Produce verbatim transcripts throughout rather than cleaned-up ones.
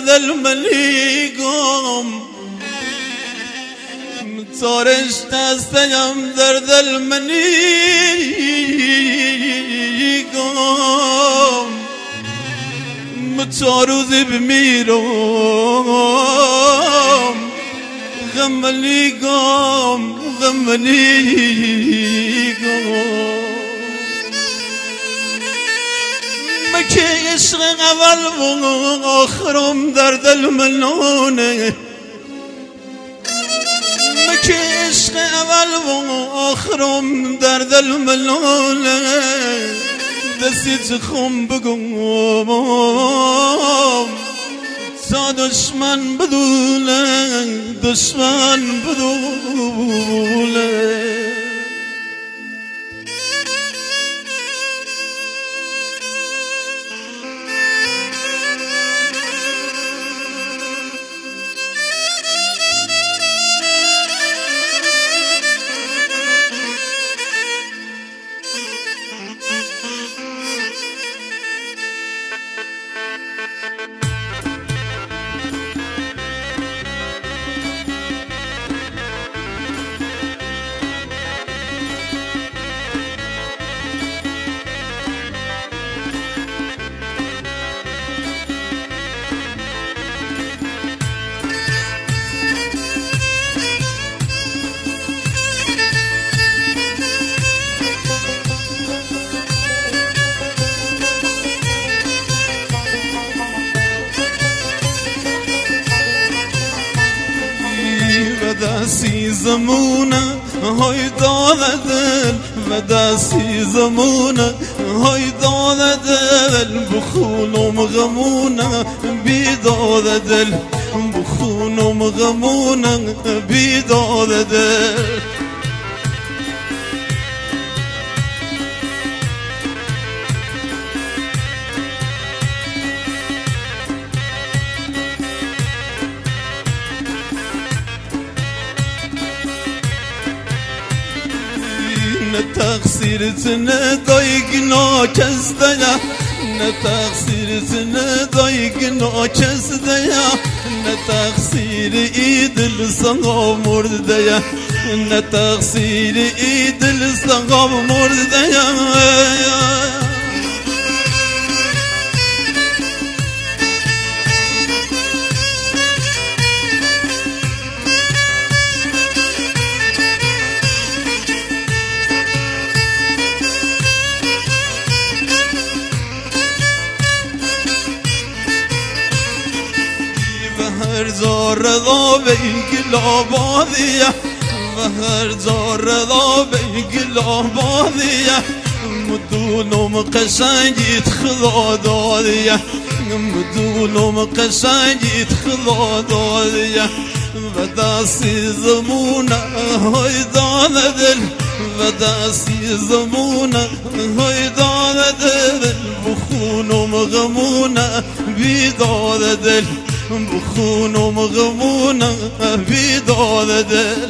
درد الملیگم تارش دستیم درد الملیگم چهار روزی بمیرم غم لیگم غم لیگم مکه عشق اول و آخرم در دل منونه مکه عشق اول و آخرم در دل منونه دستی چخم بگم تا دشمن بدونه دشمن بدونه دستی زمونه های داده دل و دستی زمونه های داده دل بخونم غمونه بیداده دل بخونم غمونه بیداده دل نه تقصیرت ندای گناه کس دیا نه تقصیرت ندای گناه کس دیا نه تقصیر ای دل سنگا مرد دیا نه تقصیر ای دل سنگا مرد دیا هر جا رضا بیگل آبادیه و هر جا رضا بیگل آبادیه مدونم قشنگیت خدا دادیه مدونم قشنگیت خدا دادیه و دستی زمونه های داده دل و دستی زمونه های داده دل بخونم غمونه بیداده دل بخونم غمونه بیداده دل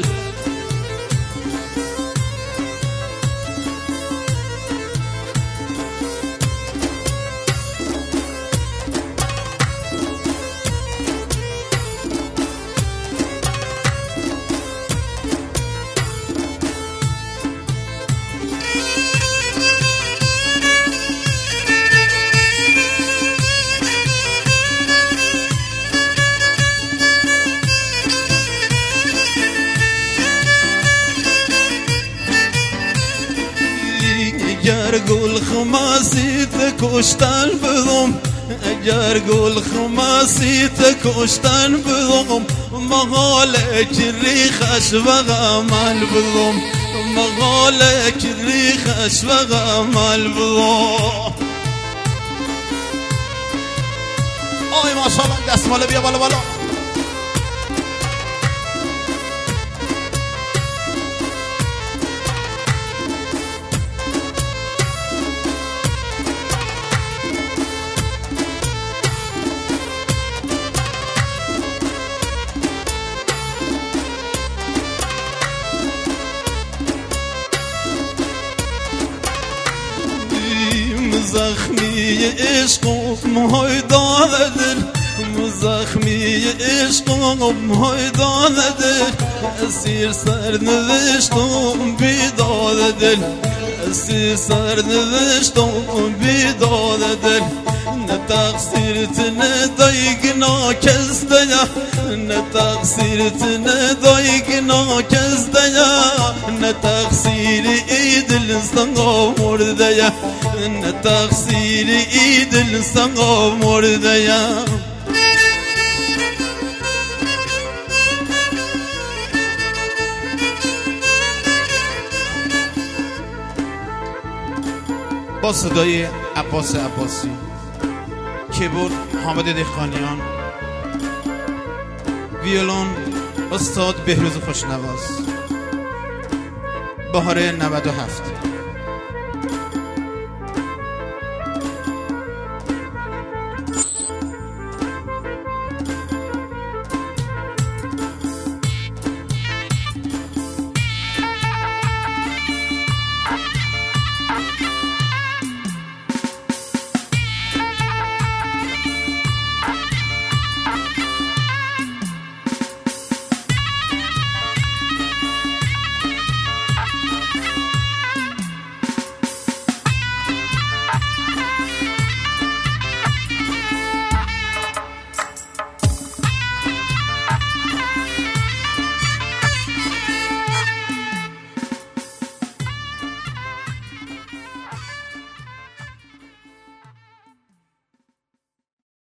اگر گل خماسی کشتن بدم اگر گل خماسی کشتن بدم مقاله که ریخش و غمل بدم مقاله که ریخش و غمل بدم آی ماشاءالله دستماله بیا بالا بالا زخمی عشق و های داده دل زخمی عشقم هایدان دل اسیر سرنوشتم بیداد دل اسیر سرنوشتم بیداد دل نه تقصیرت نه دایگنا کس دیا نه تقصیرت نه دایگنا کس دیا نه تقصیر ای دل سنگا مرده یا نه تقصیر ای دل سنگا مرده یا با صدای عباس عباسی، کیبورد حامد دهقانیان، ویولون استاد بهروز خوشنواس، بهار نود و هفت.